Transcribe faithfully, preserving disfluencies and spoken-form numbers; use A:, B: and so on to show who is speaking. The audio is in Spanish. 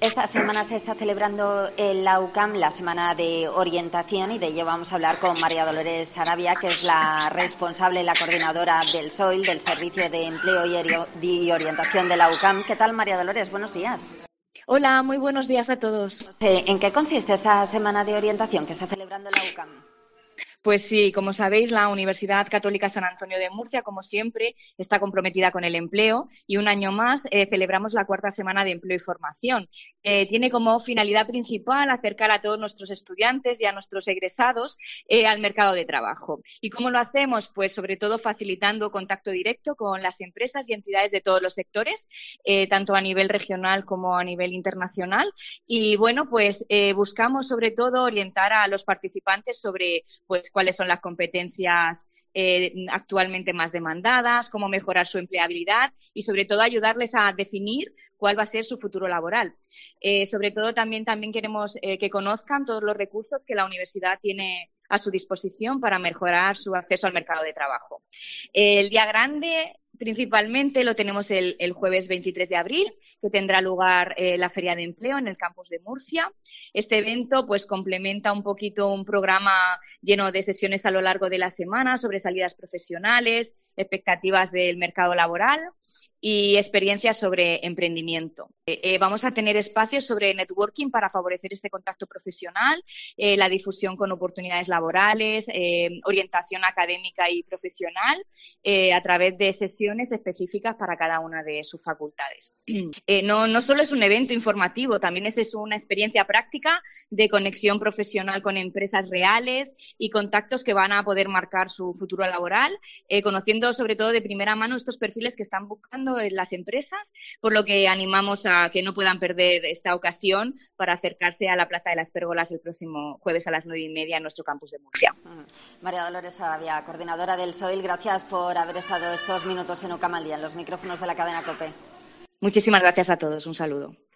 A: Esta semana se está celebrando en la U C A M la Semana de Orientación y de ello vamos a hablar con María Dolores Sarabia, que es la responsable, la coordinadora del S O I L, del Servicio de Empleo y Orientación de la U C A M. ¿Qué tal, María Dolores? Buenos días.
B: Hola, muy buenos días a todos.
A: ¿En qué consiste esta Semana de Orientación que está celebrando la U C A M?
B: Pues sí, como sabéis, la Universidad Católica San Antonio de Murcia, como siempre, está comprometida con el empleo y un año más eh, celebramos la cuarta Semana de Empleo y Formación. Eh, tiene como finalidad principal acercar a todos nuestros estudiantes y a nuestros egresados eh, al mercado de trabajo. ¿Y cómo lo hacemos? Pues sobre todo facilitando contacto directo con las empresas y entidades de todos los sectores, eh, tanto a nivel regional como a nivel internacional. Y bueno, pues eh, buscamos sobre todo orientar a los participantes sobre pues cuáles son las competencias eh, actualmente más demandadas, cómo mejorar su empleabilidad y, sobre todo, ayudarles a definir cuál va a ser su futuro laboral. Eh, sobre todo, también, también queremos eh, que conozcan todos los recursos que la universidad tiene a su disposición para mejorar su acceso al mercado de trabajo. Eh, el día grande, principalmente, lo tenemos el, el jueves veintitrés de abril, que tendrá lugar eh, la Feria de Empleo en el campus de Murcia. Este evento pues complementa un poquito un programa lleno de sesiones a lo largo de la semana sobre salidas profesionales, expectativas del mercado laboral y experiencias sobre emprendimiento. Eh, eh, vamos a tener espacios sobre networking para favorecer este contacto profesional, eh, la difusión con oportunidades laborales, eh, orientación académica y profesional eh, a través de sesiones específicas para cada una de sus facultades. Eh, no, no solo es un evento informativo, también es, es una experiencia práctica de conexión profesional con empresas reales y contactos que van a poder marcar su futuro laboral, eh, conociendo sobre todo de primera mano estos perfiles que están buscando en las empresas, por lo que animamos a que no puedan perder esta ocasión para acercarse a la Plaza de las Pérgolas el próximo jueves a las nueve y media en nuestro campus de Murcia.
A: María Dolores Sarabia, coordinadora del S O I L, gracias por haber estado estos minutos en U C A M al día, en los micrófonos de la cadena COPE.
B: Muchísimas gracias a todos. Un saludo.